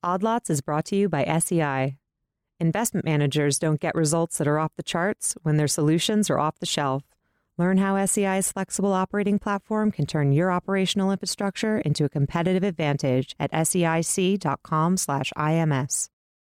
Odd Lots is brought to you by SEI. Investment managers don't get results that are off the charts when their solutions are off the shelf. Learn how SEI's flexible operating platform can turn your operational infrastructure into a competitive advantage at seic.com/IMS.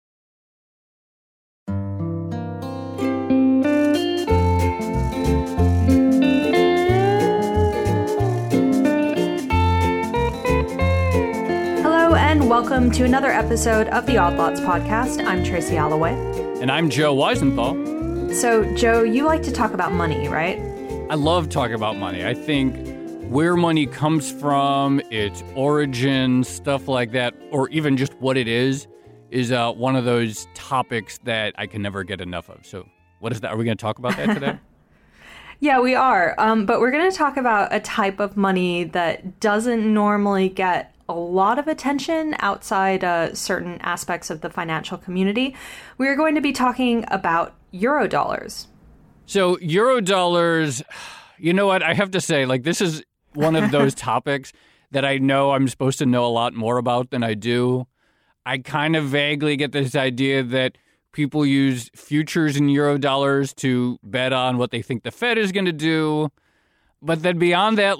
And welcome to another episode of the Odd Lots podcast. I'm Tracy Alloway. And I'm Joe Weisenthal. So, Joe, you like to talk about money, right? I love talking about money. I think where money comes from, its origin, stuff like that, or even just what it is one of those topics that I can never get enough of. So what is that? Are we going to talk about that today? Yeah, we are. But we're going to talk about a type of money that doesn't normally get a lot of attention outside certain aspects of the financial community. We are going to be talking about Eurodollars. So Eurodollars, you know what? I have to say, this is one of those topics that I know I'm supposed to know a lot more about than I do. I kind of vaguely get this idea that people use futures in Eurodollars to bet on what they think the Fed is going to do. But then beyond that,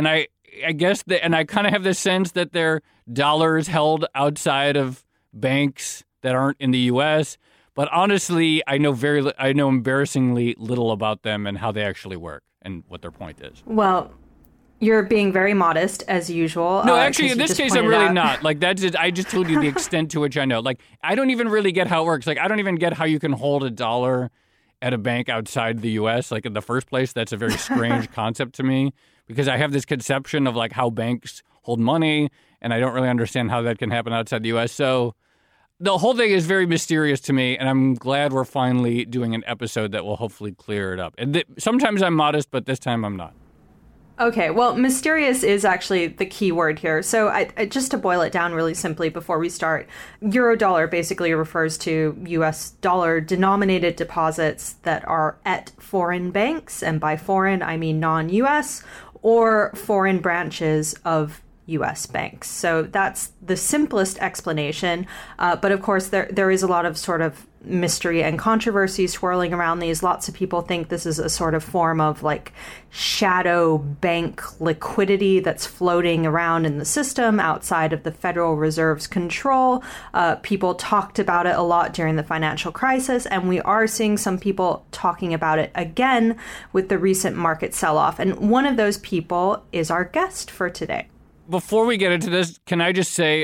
I guess and I kind of have this sense that they're dollars held outside of banks that aren't in the U.S. But honestly, I know embarrassingly little about them and how they actually work and what their point is. Well, you're being very modest as usual. No, actually, in this case, I'm really not. That's it. I just told you the extent to which I know. I don't even really get how it works. I don't even get how you can hold a dollar at a bank outside the U.S. In the first place, that's a very strange concept to me. Because I have this conception of how banks hold money, and I don't really understand how that can happen outside the U.S. So the whole thing is very mysterious to me, and I'm glad we're finally doing an episode that will hopefully clear it up. And sometimes I'm modest, but this time I'm not. Okay, well, mysterious is actually the key word here. So I just to boil it down really simply before we start, Eurodollar basically refers to U.S. dollar denominated deposits that are at foreign banks. And by foreign, I mean non-U.S. or foreign branches of U.S. banks. So that's the simplest explanation. But of course, there is a lot of sort of mystery and controversy swirling around these. Lots of people think this is a sort of form of shadow bank liquidity that's floating around in the system outside of the Federal Reserve's control. People talked about it a lot during the financial crisis, and we are seeing some people talking about it again with the recent market sell-off. And one of those people is our guest for today. Before we get into this, can I just say,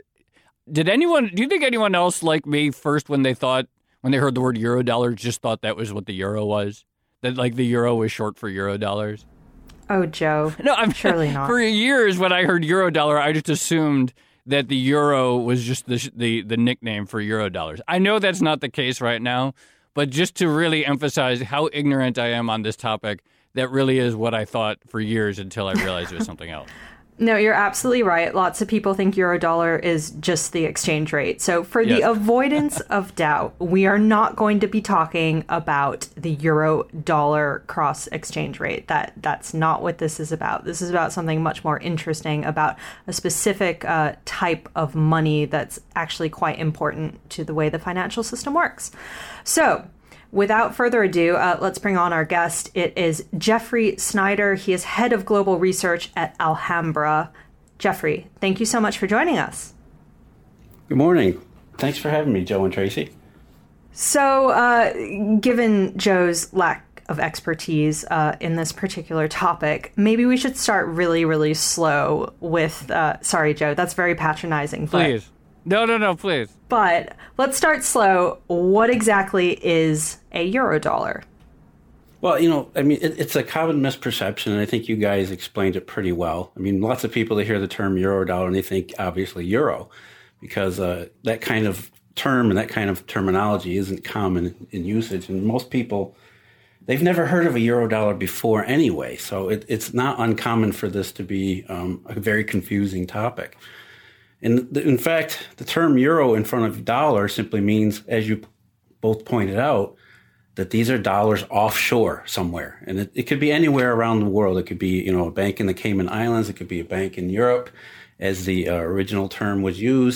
do you think anyone else like me first when they heard the word Eurodollar just thought that was what the euro was? That the euro was short for Eurodollars? Oh, Joe. No, I'm surely not. For years when I heard Eurodollar, I just assumed that the euro was just the nickname for Eurodollars. I know that's not the case right now, but just to really emphasize how ignorant I am on this topic, that really is what I thought for years until I realized it was something else. No, you're absolutely right. Lots of people think Eurodollar is just the exchange rate. So for the avoidance of doubt, we are not going to be talking about the Eurodollar cross exchange rate. That's not what this is about. This is about something much more interesting, about a specific type of money that's actually quite important to the way the financial system works. So without further ado, let's bring on our guest. It is Jeffrey Snyder. He is head of global research at Alhambra. Jeffrey, thank you so much for joining us. Good morning. Thanks for having me, Joe and Tracy. So, given Joe's lack of expertise in this particular topic, maybe we should start really, really slow with... sorry, Joe, that's very patronizing. Please. No, please. But let's start slow. What exactly is a Eurodollar? Well, it's a common misperception, and I think you guys explained it pretty well. Lots of people, they hear the term Eurodollar, and they think, obviously, euro, because that kind of term and that kind of terminology isn't common in usage. And most people, they've never heard of a Eurodollar before anyway, so it's not uncommon for this to be a very confusing topic. And in fact, the term euro in front of dollar simply means, as you both pointed out, that these are dollars offshore somewhere. And it could be anywhere around the world. It could be, a bank in the Cayman Islands. It could be a bank in Europe, as the original term was used.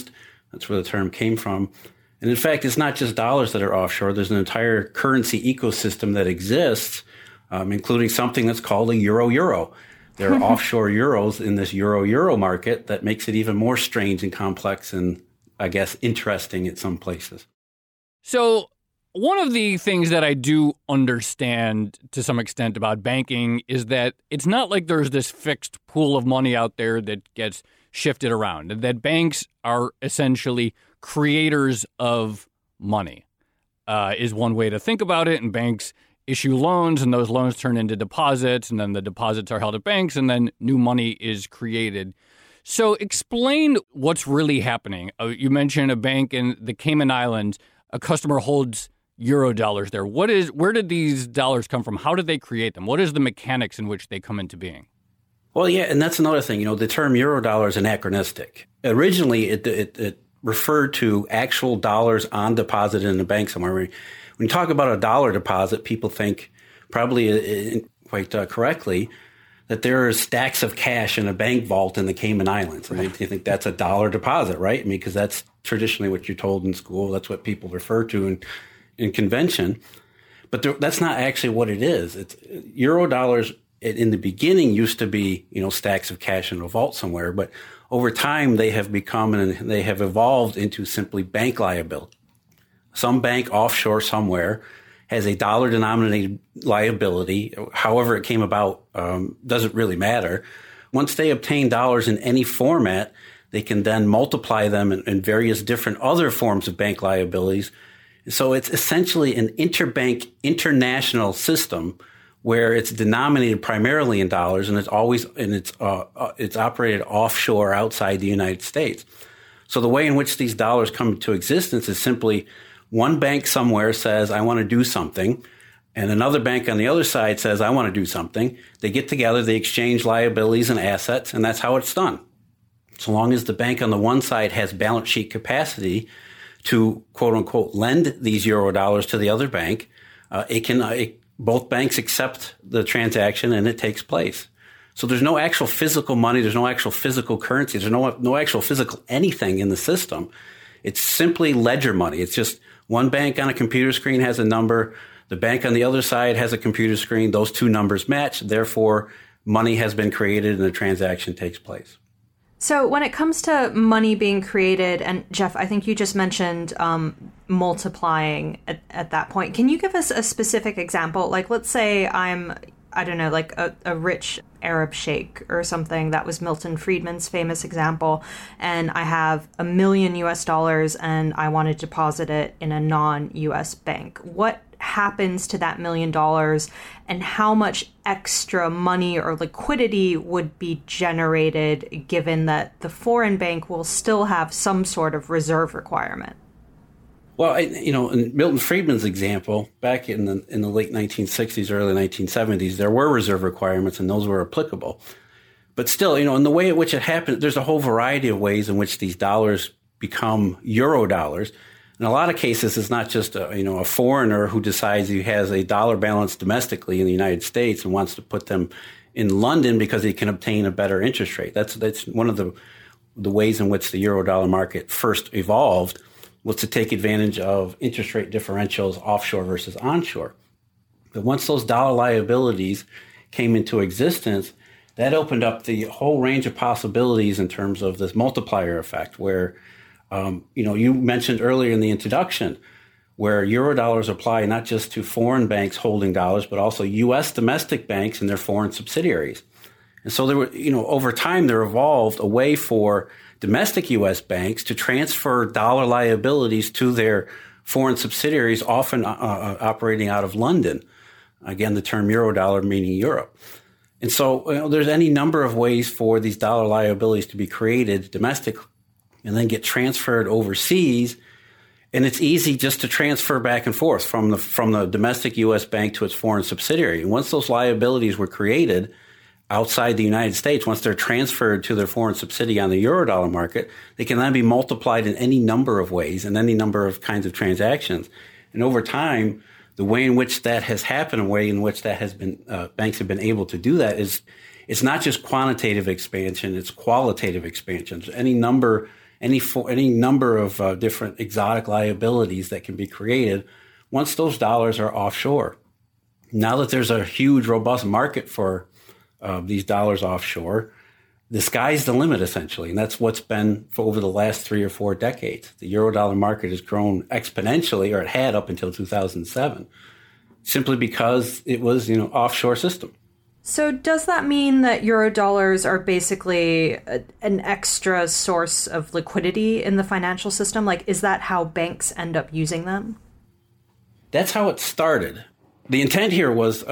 That's where the term came from. And in fact, it's not just dollars that are offshore. There's an entire currency ecosystem that exists, including something that's called a euro. There are offshore euros in this euro market that makes it even more strange and complex and, I guess, interesting at some places. So one of the things that I do understand to some extent about banking is that it's not like there's this fixed pool of money out there that gets shifted around, and that banks are essentially creators of money is one way to think about it. And banks issue loans, and those loans turn into deposits, and then the deposits are held at banks, and then new money is created. So explain what's really happening. You mentioned a bank in the Cayman Islands. A customer holds Eurodollars there. Where did these dollars come from? How did they create them? What is the mechanics in which they come into being? Well, yeah, and that's another thing. The term Eurodollar is anachronistic. Originally, it referred to actual dollars on deposit in a bank somewhere. When you talk about a dollar deposit, people think, probably quite correctly, that there are stacks of cash in a bank vault in the Cayman Islands. And they think that's a dollar deposit, right? I mean, because that's traditionally what you're told in school. That's what people refer to in convention. But that's not actually what it is. It's Eurodollars in the beginning used to be, stacks of cash in a vault somewhere. But over time, they have become and they have evolved into simply bank liability. Some bank offshore somewhere has a dollar-denominated liability. However it came about doesn't really matter. Once they obtain dollars in any format, they can then multiply them in various different other forms of bank liabilities. So it's essentially an interbank international system where it's denominated primarily in dollars, and it's operated offshore outside the United States. So the way in which these dollars come into existence is simply one bank somewhere says, I want to do something, and another bank on the other side says, I want to do something. They get together, they exchange liabilities and assets, and that's how it's done. So long as the bank on the one side has balance sheet capacity to, quote unquote, lend these Eurodollars to the other bank, both banks accept the transaction and it takes place. So there's no actual physical money. There's no actual physical currency. There's no actual physical anything in the system. It's simply ledger money. It's just one bank on a computer screen has a number. The bank on the other side has a computer screen. Those two numbers match. Therefore, money has been created and the transaction takes place. So when it comes to money being created, and Jeff, I think you just mentioned multiplying at that point. Can you give us a specific example? Like, let's say I don't know, like a rich Arab sheikh or something. That was Milton Friedman's famous example. And I have $1 million and I want to deposit it in a non-US bank. What happens to that $1 million and how much extra money or liquidity would be generated given that the foreign bank will still have some sort of reserve requirement? Well, in Milton Friedman's example, back in the late 1960s, early 1970s, there were reserve requirements and those were applicable. But still, in the way in which it happened, there's a whole variety of ways in which these dollars become Eurodollars. In a lot of cases, it's not just a foreigner who decides he has a dollar balance domestically in the United States and wants to put them in London because he can obtain a better interest rate. That's one of the ways in which the Eurodollar market first evolved, was to take advantage of interest rate differentials offshore versus onshore. But once those dollar liabilities came into existence, that opened up the whole range of possibilities in terms of this multiplier effect where, you mentioned earlier in the introduction, where Eurodollars apply not just to foreign banks holding dollars, but also U.S. domestic banks and their foreign subsidiaries. And so there were, over time, there evolved a way for domestic U.S. banks to transfer dollar liabilities to their foreign subsidiaries, often operating out of London. Again, the term Eurodollar meaning Europe. And so there's any number of ways for these dollar liabilities to be created domestically and then get transferred overseas. And it's easy just to transfer back and forth from the domestic U.S. bank to its foreign subsidiary. And once those liabilities were created outside the United States, once they're transferred to their foreign subsidiary on the Eurodollar market, they can then be multiplied in any number of ways and any number of kinds of transactions. And over time, the way in which that has happened, the way in which that has been, banks have been able to do that is, it's not just quantitative expansion, it's qualitative expansion. So any number any number of different exotic liabilities that can be created once those dollars are offshore. Now that there's a huge, robust market for these dollars offshore, the sky's the limit, essentially. And that's what's been for over the last 3 or 4 decades. The Eurodollar market has grown exponentially, or it had up until 2007, simply because it was, offshore system. So does that mean that Eurodollars are basically an extra source of liquidity in the financial system? Like, is that how banks end up using them? That's how it started. The intent here was,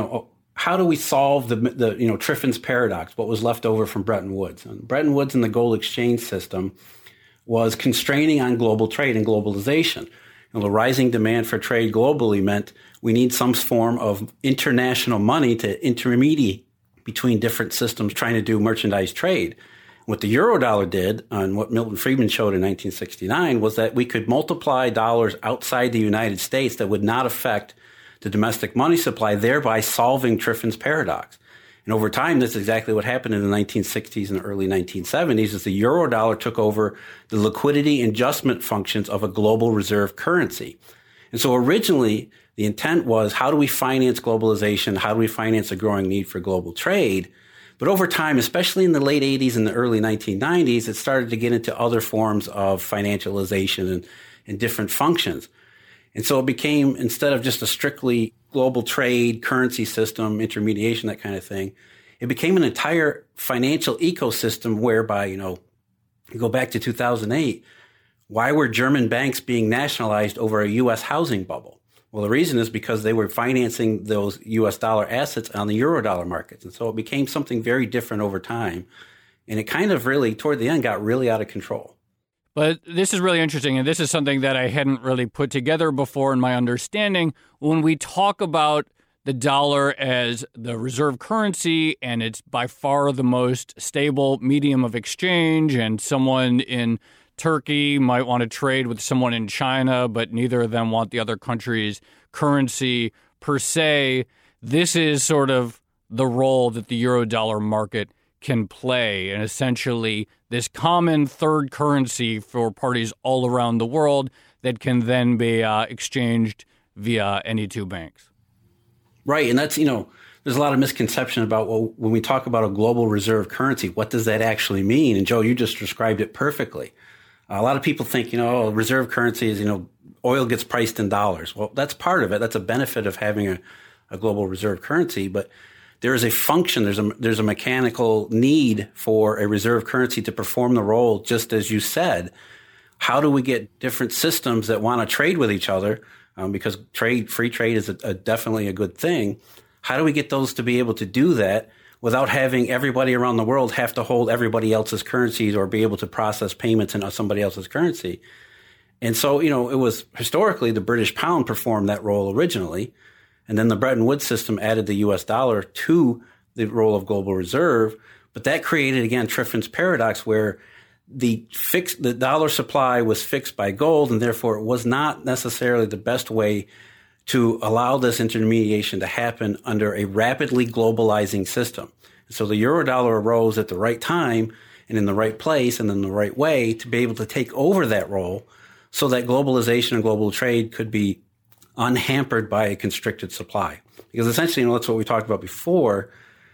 how do we solve the Triffin's paradox, what was left over from Bretton Woods? And Bretton Woods and the gold exchange system was constraining on global trade and globalization. The rising demand for trade globally meant we need some form of international money to intermediate between different systems trying to do merchandise trade. What the Eurodollar did, and what Milton Friedman showed in 1969, was that we could multiply dollars outside the United States that would not affect the domestic money supply, thereby solving Triffin's paradox. And over time, that's exactly what happened in the 1960s and early 1970s, as the Eurodollar took over the liquidity adjustment functions of a global reserve currency. And so originally, the intent was, how do we finance globalization? How do we finance a growing need for global trade? But over time, especially in the late 80s and the early 1990s, it started to get into other forms of financialization and different functions. And so it became, instead of just a strictly global trade, currency system, intermediation, that kind of thing, it became an entire financial ecosystem whereby, you go back to 2008, why were German banks being nationalized over a U.S. housing bubble? Well, the reason is because they were financing those U.S. dollar assets on the Eurodollar markets. And so it became something very different over time. And it kind of really, toward the end, got really out of control. But this is really interesting, and this is something that I hadn't really put together before in my understanding. When we talk about the dollar as the reserve currency, and it's by far the most stable medium of exchange, and someone in Turkey might want to trade with someone in China, but neither of them want the other country's currency per se, this is sort of the role that the Eurodollar market can play, and essentially this common third currency for parties all around the world that can then be exchanged via any two banks. Right. And that's, there's a lot of misconception about, well, when we talk about a global reserve currency, what does that actually mean? And Joe, you just described it perfectly. A lot of people think, reserve currency is, oil gets priced in dollars. Well, that's part of it. That's a benefit of having a global reserve currency. But there is a function, there's a mechanical need for a reserve currency to perform the role, just as you said. How do we get different systems that want to trade with each other? Because free trade is definitely a good thing. How do we get those to be able to do that without having everybody around the world have to hold everybody else's currencies or be able to process payments in somebody else's currency? And so, it was historically the British pound performed that role originally. And then the Bretton Woods system added the U.S. dollar to the role of global reserve. But that created, again, Triffin's paradox, where the dollar supply was fixed by gold, and therefore it was not necessarily the best way to allow this intermediation to happen under a rapidly globalizing system. So the Eurodollar arose at the right time and in the right place and in the right way to be able to take over that role so that globalization and global trade could be unhampered by a constricted supply. Because essentially, that's what we talked about before.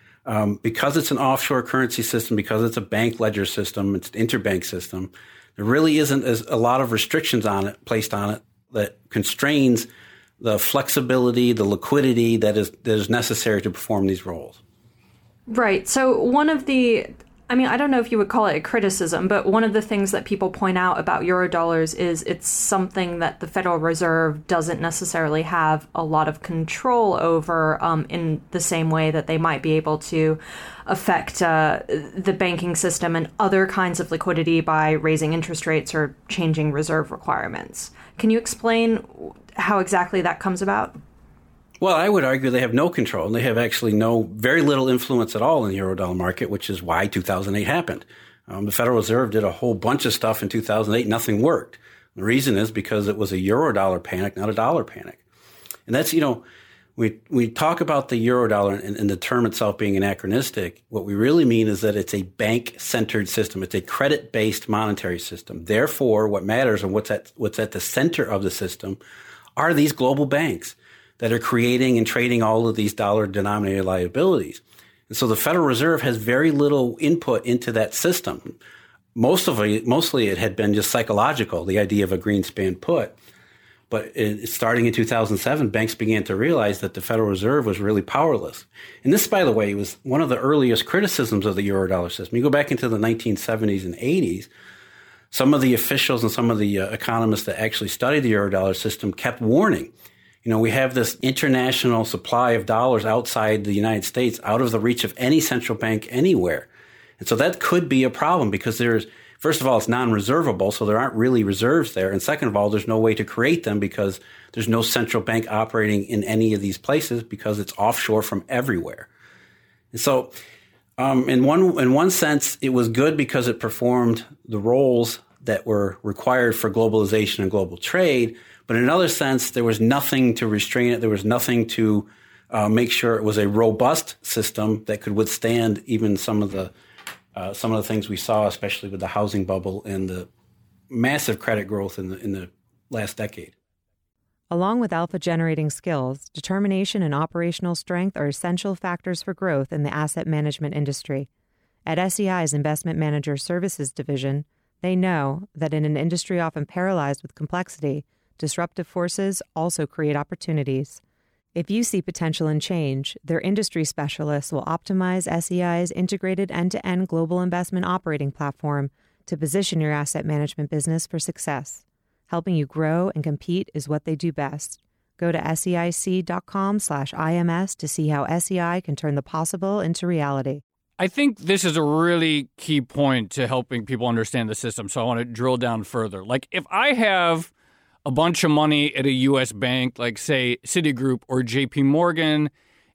Because it's an offshore currency system, because it's a bank ledger system, it's an interbank system, there really isn't a lot of restrictions placed on it that constrains the flexibility, the liquidity that is necessary to perform these roles. Right. So one of the, I don't know if you would call it a criticism, but one of the things that people point out about Eurodollars is it's something that the Federal Reserve doesn't necessarily have a lot of control over in the same way that they might be able to affect the banking system and other kinds of liquidity by raising interest rates or changing reserve requirements. Can you explain how exactly that comes about? Well, I would argue they have no control, and they have actually very little influence at all in the Eurodollar market, which is why 2008 happened. The Federal Reserve did a whole bunch of stuff in 2008. Nothing worked. The reason is because it was a Eurodollar panic, not a dollar panic. And that's, when We talk about the Eurodollar and the term itself being anachronistic. What we really mean is that it's a bank-centered system. It's a credit-based monetary system. Therefore, what matters and what's at the center of the system are these global banks that are creating and trading all of these dollar-denominated liabilities. And so the Federal Reserve has very little input into that system. Mostly it had been just psychological, the idea of a Greenspan put. But starting in 2007, banks began to realize that the Federal Reserve was really powerless. And this, by the way, was one of the earliest criticisms of the Eurodollar system. You go back into the 1970s and 80s, some of the officials and some of the economists that actually studied the Eurodollar system kept warning. We have this international supply of dollars outside the United States, out of the reach of any central bank anywhere. And so that could be a problem because first of all, it's non-reservable, so there aren't really reserves there. And second of all, there's no way to create them because there's no central bank operating in any of these places because it's offshore from everywhere. And so in one sense, it was good because it performed the roles that were required for globalization and global trade. But in another sense, there was nothing to restrain it. There was nothing to make sure it was a robust system that could withstand even some of the things we saw, especially with the housing bubble and the massive credit growth in the last decade. Along with alpha-generating skills, determination and operational strength are essential factors for growth in the asset management industry. At SEI's Investment Manager Services division, they know that in an industry often paralyzed with complexity, disruptive forces also create opportunities. If you see potential in change, their industry specialists will optimize SEI's integrated end-to-end global investment operating platform to position your asset management business for success. Helping you grow and compete is what they do best. Go to SEIC.com/IMS to see how SEI can turn the possible into reality. I think this is a really key point to helping people understand the system, so I want to drill down further. Like, if I have a bunch of money at a U.S. bank, like, say, Citigroup or J.P. Morgan,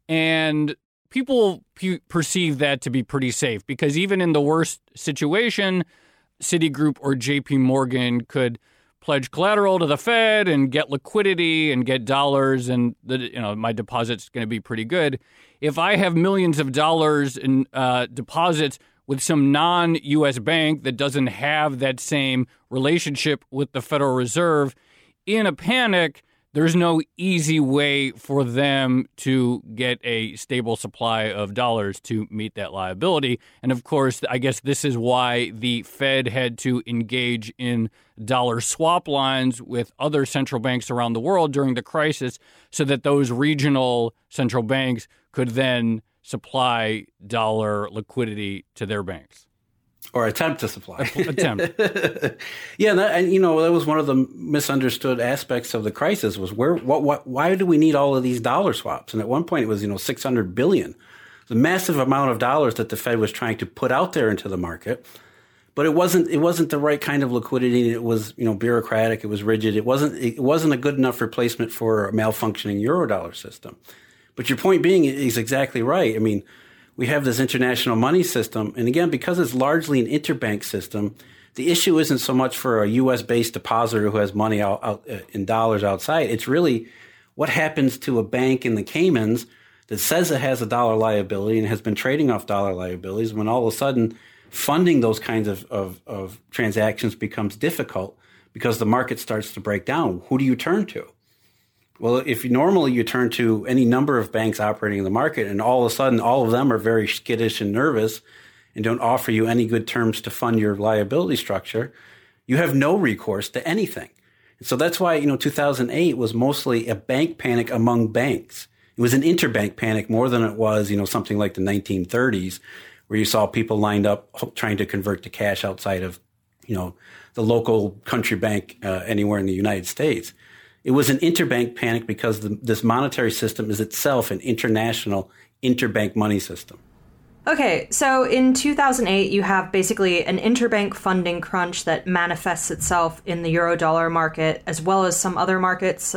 and people perceive that to be pretty safe because even in the worst situation, Citigroup or J.P. Morgan could pledge collateral to the Fed and get liquidity and get dollars, and my deposit's going to be pretty good. If I have millions of dollars in deposits with some non-U.S. bank that doesn't have that same relationship with the Federal Reserve, in a panic, there's no easy way for them to get a stable supply of dollars to meet that liability. And of course, I guess this is why the Fed had to engage in dollar swap lines with other central banks around the world during the crisis so that those regional central banks could then supply dollar liquidity to their banks. Or attempt to supply. Attempt. Yeah, that was one of the misunderstood aspects of the crisis was why do we need all of these dollar swaps? And at one point it was, $600 billion. The massive amount of dollars that the Fed was trying to put out there into the market. But it wasn't the right kind of liquidity. It was, bureaucratic, it was rigid. It wasn't a good enough replacement for a malfunctioning Eurodollar system. But your point being is exactly right. I mean, we have this international money system. And again, because it's largely an interbank system, the issue isn't so much for a U.S.-based depositor who has money out in dollars outside. It's really what happens to a bank in the Caymans that says it has a dollar liability and has been trading off dollar liabilities when all of a sudden funding those kinds of transactions becomes difficult because the market starts to break down. Who do you turn to? Well, if normally you turn to any number of banks operating in the market and all of a sudden all of them are very skittish and nervous and don't offer you any good terms to fund your liability structure, you have no recourse to anything. And so that's why, 2008 was mostly a bank panic among banks. It was an interbank panic more than it was, something like the 1930s where you saw people lined up trying to convert to cash outside of, the local country bank anywhere in the United States. It was an interbank panic because this monetary system is itself an international interbank money system. Okay, so in 2008, you have basically an interbank funding crunch that manifests itself in the Eurodollar market, as well as some other markets,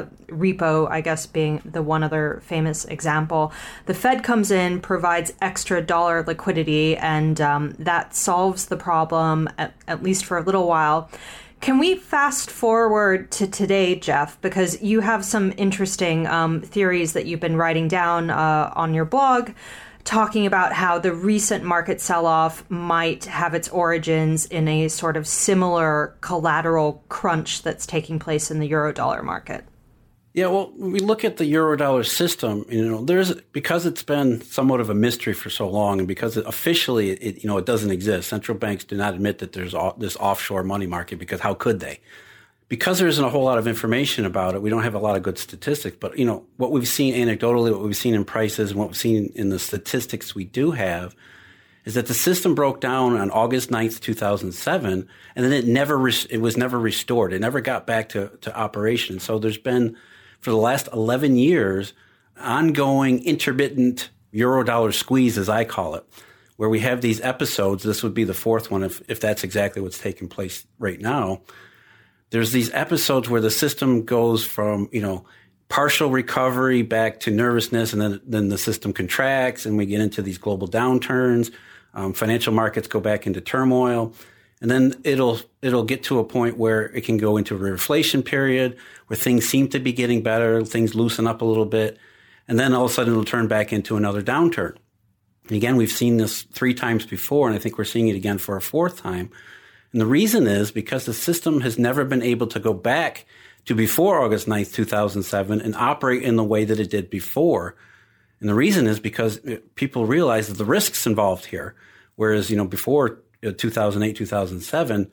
repo, I guess, being the one other famous example. The Fed comes in, provides extra dollar liquidity, and that solves the problem, at least for a little while. Can we fast forward to today, Jeff? Because you have some interesting theories that you've been writing down on your blog, talking about how the recent market sell-off might have its origins in a sort of similar collateral crunch that's taking place in the Eurodollar market. Yeah, well, when we look at the Eurodollar system, because it's been somewhat of a mystery for so long, and because officially it doesn't exist. Central banks do not admit that there's this offshore money market, because how could they? Because there isn't a whole lot of information about it, we don't have a lot of good statistics. But what we've seen anecdotally, what we've seen in prices, and what we've seen in the statistics we do have, is that the system broke down on August 9th, 2007, and then it was never restored. It never got back to operation. So there's been, for the last 11 years, ongoing intermittent Eurodollar squeeze, as I call it, where we have these episodes. This would be the fourth one if that's exactly what's taking place right now. There's these episodes where the system goes from, partial recovery back to nervousness, and then the system contracts, and we get into these global downturns. Financial markets go back into turmoil. And then it'll get to a point where it can go into a reflation period where things seem to be getting better, things loosen up a little bit, and then all of a sudden it'll turn back into another downturn. And again, we've seen this 3 times before, and I think we're seeing it again for a 4th time. And the reason is because the system has never been able to go back to before August 9th, 2007 and operate in the way that it did before. And the reason is because people realize that the risks involved here, whereas, before 2008, 2007,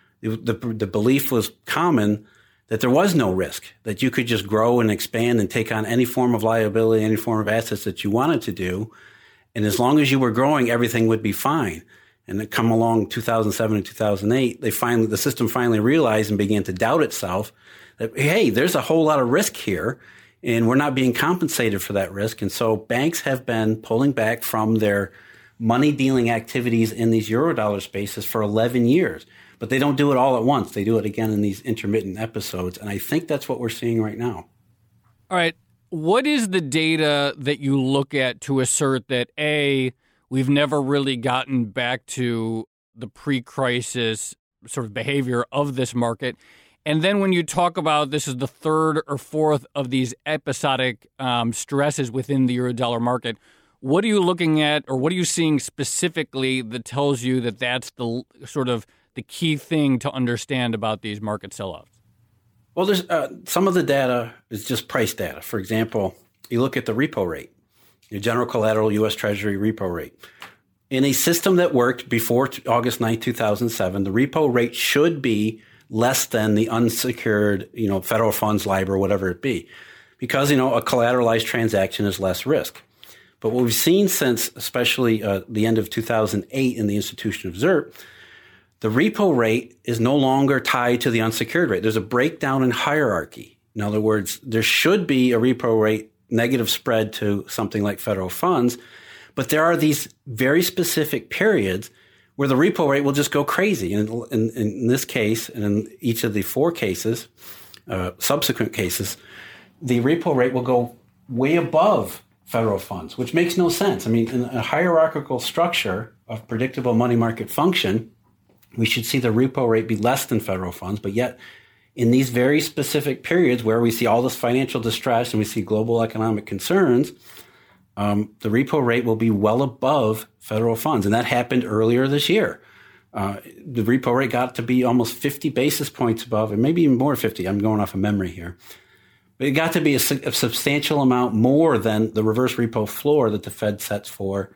the belief was common that there was no risk, that you could just grow and expand and take on any form of liability, any form of assets that you wanted to do. And as long as you were growing, everything would be fine. And then come along 2007 and 2008, the system finally realized and began to doubt itself that, hey, there's a whole lot of risk here, and we're not being compensated for that risk. And so banks have been pulling back from their money dealing activities in these Eurodollar spaces for 11 years. But they don't do it all at once. They do it again in these intermittent episodes. And I think that's what we're seeing right now. All right. What is the data that you look at to assert that, A, we've never really gotten back to the pre-crisis sort of behavior of this market? And then when you talk about this is the 3rd or 4th of these episodic stresses within the Eurodollar market, what are you looking at, or what are you seeing specifically that tells you that that's the sort of the key thing to understand about these market sell-offs? Well, there's some of the data is just price data. For example, you look at the repo rate, your general collateral U.S. Treasury repo rate. In a system that worked before August 9, 2007, the repo rate should be less than the unsecured, federal funds, LIBOR, whatever it be, because, a collateralized transaction is less risk. But what we've seen since, especially the end of 2008 in the institution of ZIRP, the repo rate is no longer tied to the unsecured rate. There's a breakdown in hierarchy. In other words, there should be a repo rate negative spread to something like federal funds, but there are these very specific periods where the repo rate will just go crazy. And in this case, and in each of the 4 cases, subsequent cases, the repo rate will go way above federal funds, which makes no sense. I mean, in a hierarchical structure of predictable money market function, we should see the repo rate be less than federal funds. But yet, in these very specific periods where we see all this financial distress and we see global economic concerns, the repo rate will be well above federal funds. And that happened earlier this year. The repo rate got to be almost 50 basis points above, and maybe even more 50. I'm going off of memory here. But it got to be a substantial amount more than the reverse repo floor that the Fed sets for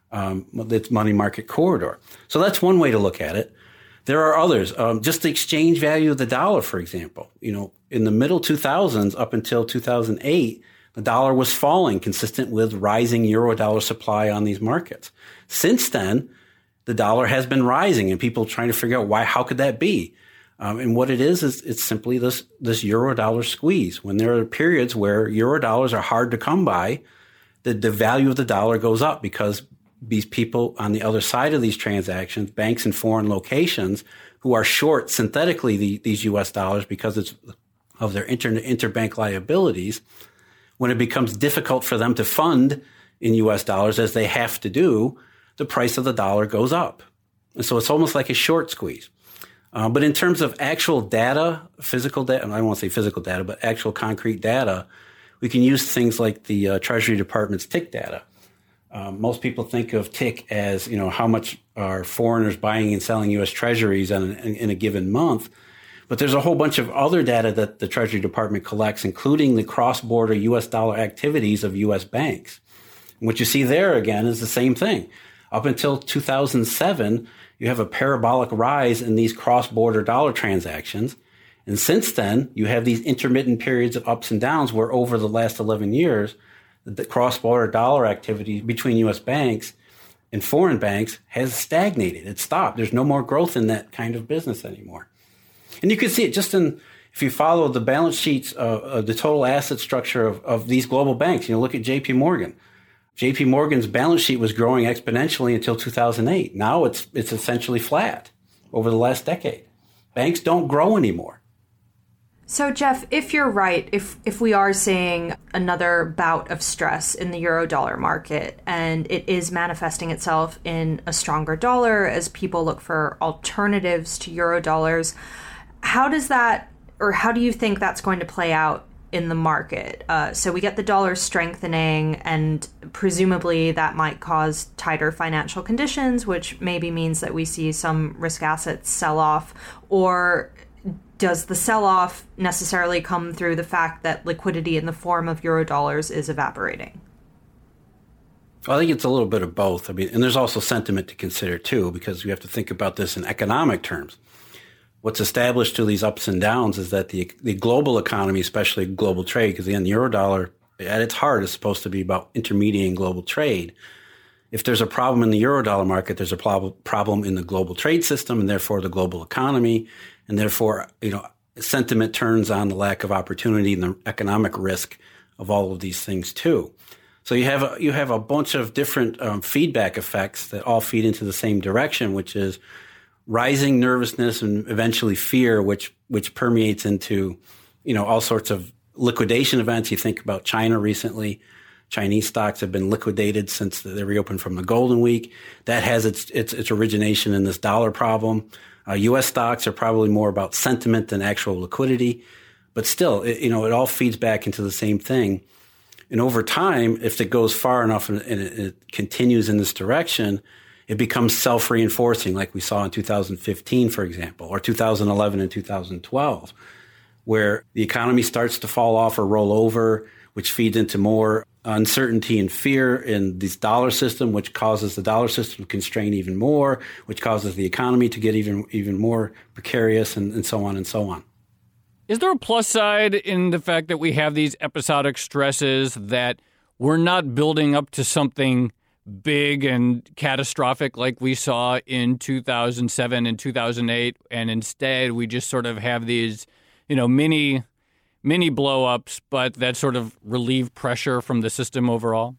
its money market corridor. So that's one way to look at it. There are others. Just the exchange value of the dollar, for example. In the middle 2000s up until 2008, the dollar was falling, consistent with rising Eurodollar supply on these markets. Since then, the dollar has been rising, and people trying to figure out how could that be? And what it is it's simply this Eurodollar squeeze. When there are periods where Eurodollars are hard to come by, the value of the dollar goes up because these people on the other side of these transactions, banks in foreign locations who are short synthetically these U.S. dollars because it's of their interbank liabilities, when it becomes difficult for them to fund in U.S. dollars, as they have to do, the price of the dollar goes up. And so it's almost like a short squeeze. But in terms of actual data, physical data, I don't want to say physical data, but actual concrete data, we can use things like the Treasury Department's tick data. Most people think of tick as, how much are foreigners buying and selling U.S. Treasuries in a given month. But there's a whole bunch of other data that the Treasury Department collects, including the cross-border U.S. dollar activities of U.S. banks. And what you see there, again, is the same thing. Up until 2007, you have a parabolic rise in these cross-border dollar transactions. And since then, you have these intermittent periods of ups and downs where over the last 11 years, the cross-border dollar activity between U.S. banks and foreign banks has stagnated. It's stopped. There's no more growth in that kind of business anymore. And you can see it just if you follow the balance sheets of the total asset structure of these global banks. Look at J.P. Morgan. J.P. Morgan's balance sheet was growing exponentially until 2008. Now it's essentially flat over the last decade. Banks don't grow anymore. So, Jeff, if you're right, if we are seeing another bout of stress in the euro-dollar market and it is manifesting itself in a stronger dollar as people look for alternatives to euro dollars, how do you think that's going to play out in the market? So we get the dollar strengthening, and presumably that might cause tighter financial conditions, which maybe means that we see some risk assets sell off. Or does the sell-off necessarily come through the fact that liquidity in the form of euro dollars is evaporating? Well, I think it's a little bit of both. And there's also sentiment to consider too, because we have to think about this in economic terms. What's established through these ups and downs is that the global economy, especially global trade, because again, the euro dollar at its heart is supposed to be about intermediating global trade. If there's a problem in the euro dollar market, there's a problem in the global trade system and therefore the global economy. And therefore, sentiment turns on the lack of opportunity and the economic risk of all of these things too. So you have a bunch of different feedback effects that all feed into the same direction, which is rising nervousness and eventually fear, which permeates into, all sorts of liquidation events. You think about China recently. Chinese stocks have been liquidated since they reopened from the Golden Week. That has its origination in this dollar problem. U.S. stocks are probably more about sentiment than actual liquidity. But still, it all feeds back into the same thing. And over time, if it goes far enough and it continues in this direction, it becomes self-reinforcing, like we saw in 2015, for example, or 2011 and 2012, where the economy starts to fall off or roll over, which feeds into more uncertainty and fear in this dollar system, which causes the dollar system to constrain even more, which causes the economy to get even more precarious, and so on and so on. Is there a plus side in the fact that we have these episodic stresses, that we're not building up to something big and catastrophic like we saw in 2007 and 2008, and instead we just sort of have these, mini blow-ups, but that sort of relieve pressure from the system overall?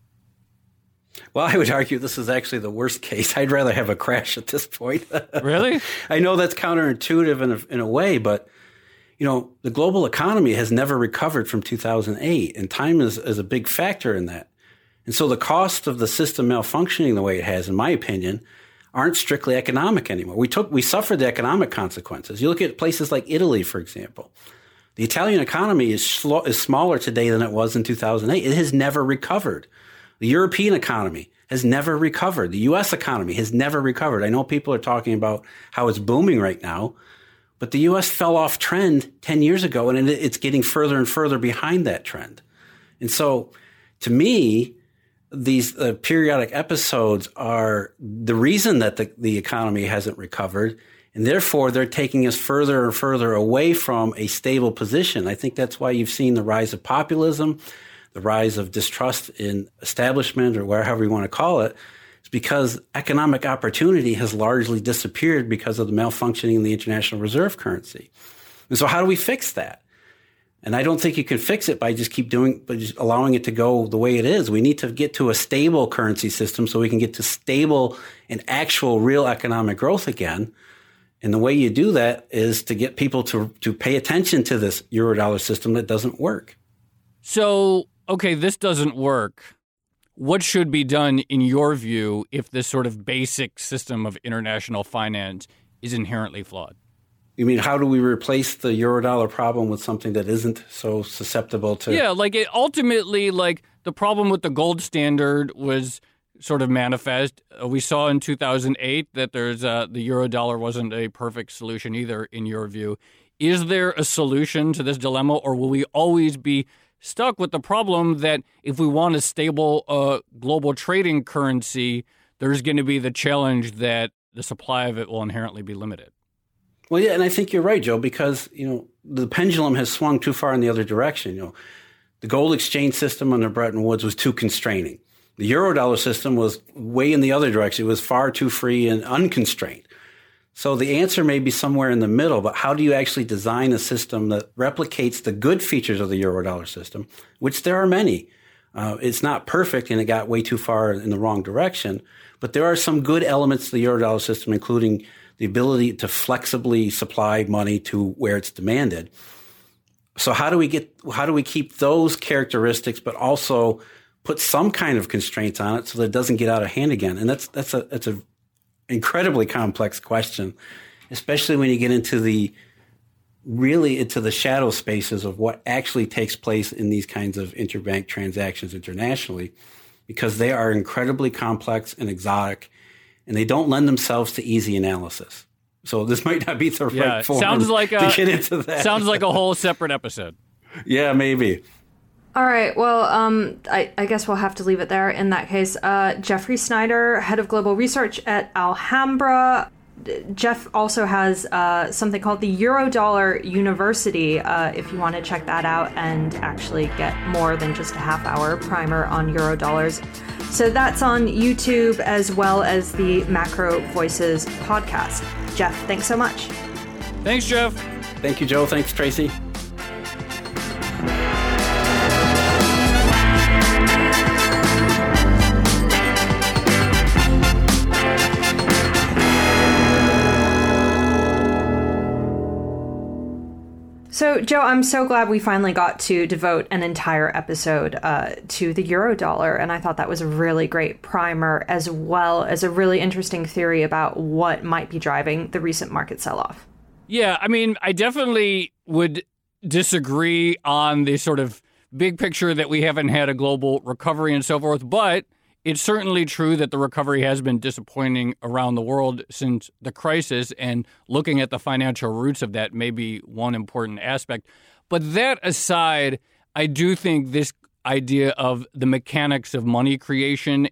Well, I would argue this is actually the worst case. I'd rather have a crash at this point. Really? I know that's counterintuitive in a way, but the global economy has never recovered from 2008, and time is a big factor in that. And so the cost of the system malfunctioning the way it has, in my opinion, aren't strictly economic anymore. We suffered the economic consequences. You look at places like Italy, for example. The Italian economy is smaller today than it was in 2008. It has never recovered. The European economy has never recovered. The U.S. economy has never recovered. I know people are talking about how it's booming right now, but the U.S. fell off trend 10 years ago, and it's getting further and further behind that trend. And so, to me, these periodic episodes are the reason that the economy hasn't recovered, and therefore they're taking us further and further away from a stable position. I think that's why you've seen the rise of populism, the rise of distrust in establishment, or whatever you want to call it. It's because economic opportunity has largely disappeared because of the malfunctioning of the international reserve currency. And so how do we fix that? And I don't think you can fix it by just allowing it to go the way it is. We need to get to a stable currency system so we can get to stable and actual real economic growth again. And the way you do that is to get people to pay attention to this Eurodollar system that doesn't work. So, okay, this doesn't work. What should be done, in your view, if this sort of basic system of international finance is inherently flawed? You mean, how do we replace the Eurodollar problem with something that isn't so susceptible to... Yeah, like ultimately, like the problem with the gold standard was sort of manifest. We saw in 2008 that there's the Eurodollar wasn't a perfect solution either, in your view. Is there a solution to this dilemma, or will we always be stuck with the problem that if we want a stable global trading currency, there's going to be the challenge that the supply of it will inherently be limited? Well, yeah, and I think you're right, Joe, because, the pendulum has swung too far in the other direction. The gold exchange system under Bretton Woods was too constraining. The Eurodollar system was way in the other direction. It was far too free and unconstrained. So the answer may be somewhere in the middle, but how do you actually design a system that replicates the good features of the Eurodollar system, which there are many? It's not perfect, and it got way too far in the wrong direction, but there are some good elements to the Eurodollar system, including the ability to flexibly supply money to where it's demanded. So how do we keep those characteristics, but also put some kind of constraints on it so that it doesn't get out of hand again? And that's a incredibly complex question, especially when you get into the shadow spaces of what actually takes place in these kinds of interbank transactions internationally, because they are incredibly complex and exotic, and they don't lend themselves to easy analysis. So this might not be the right form to get into that. Sounds like a whole separate episode. Yeah, maybe. All right. Well, I guess we'll have to leave it there in that case. Jeffrey Snyder, head of global research at Alhambra. Jeff also has something called the Eurodollar University, if you want to check that out and actually get more than just a half-hour primer on Eurodollars. So that's on YouTube as well as the Macro Voices podcast. Jeff, thanks so much. Thanks, Jeff. Thank you, Joe. Thanks, Tracy. So, Joe, I'm so glad we finally got to devote an entire episode to the Eurodollar, and I thought that was a really great primer, as well as a really interesting theory about what might be driving the recent market sell-off. Yeah, I mean, I definitely would disagree on the sort of big picture that we haven't had a global recovery and so forth, but it's certainly true that the recovery has been disappointing around the world since the crisis, and looking at the financial roots of that may be one important aspect. But that aside, I do think this idea of the mechanics of money creation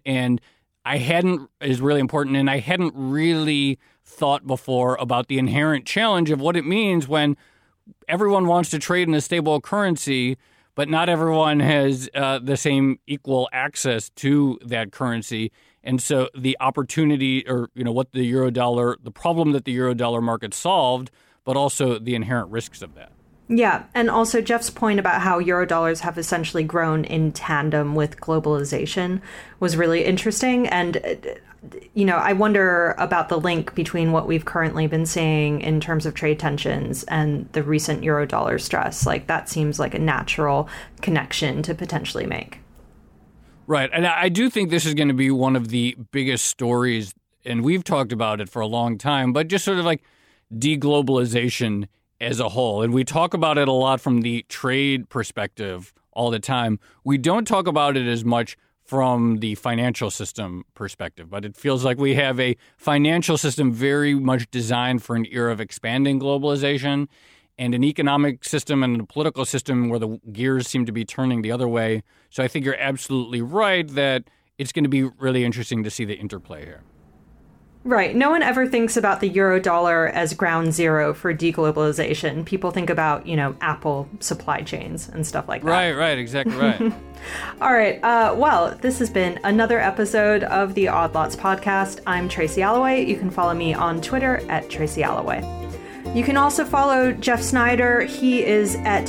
is really important, and I hadn't really thought before about the inherent challenge of what it means when everyone wants to trade in a stable currency, but not everyone has the same equal access to that currency. And so the opportunity, or what the problem that the Eurodollar market solved, but also the inherent risks of that. Yeah, and also Jeff's point about how Eurodollars have essentially grown in tandem with globalization was really interesting. And I wonder about the link between what we've currently been seeing in terms of trade tensions and the recent Eurodollar stress. Like, that seems like a natural connection to potentially make. Right. And I do think this is going to be one of the biggest stories, and we've talked about it for a long time, but just sort of like deglobalization as a whole. And we talk about it a lot from the trade perspective all the time. We don't talk about it as much from the financial system perspective, but it feels like we have a financial system very much designed for an era of expanding globalization, and an economic system and a political system where the gears seem to be turning the other way. So I think you're absolutely right that it's going to be really interesting to see the interplay here. Right. No one ever thinks about the Eurodollar as ground zero for deglobalization. People think about, Apple supply chains and stuff like that. Right. Exactly right. All right. Well, this has been another episode of the Odd Lots podcast. I'm Tracy Alloway. You can follow me on Twitter at Tracy Alloway. You can also follow Jeff Snyder. He is at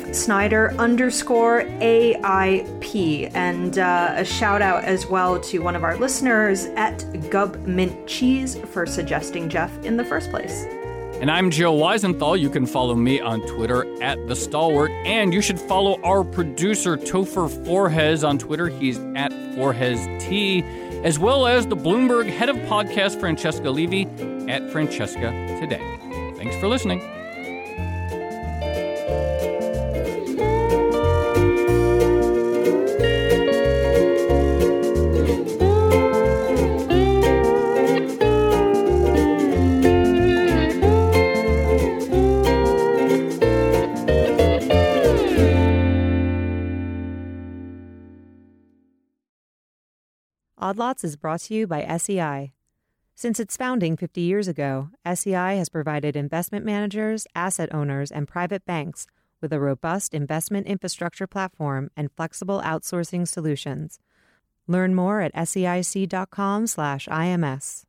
JeffSnyder_AIP. And a shout out as well to one of our listeners at GubMintCheese for suggesting Jeff in the first place. And I'm Joe Weisenthal. You can follow me on Twitter at The Stalwart. And you should follow our producer, Topher Forhez, on Twitter. He's at ForhezT, as well as the Bloomberg head of podcast, Francesca Levy, at Francesca Today. Thanks Thanks for listening. Odd Lots is brought to you by SEI. Since its founding 50 years ago, SEI has provided investment managers, asset owners, and private banks with a robust investment infrastructure platform and flexible outsourcing solutions. Learn more at seic.com/IMS.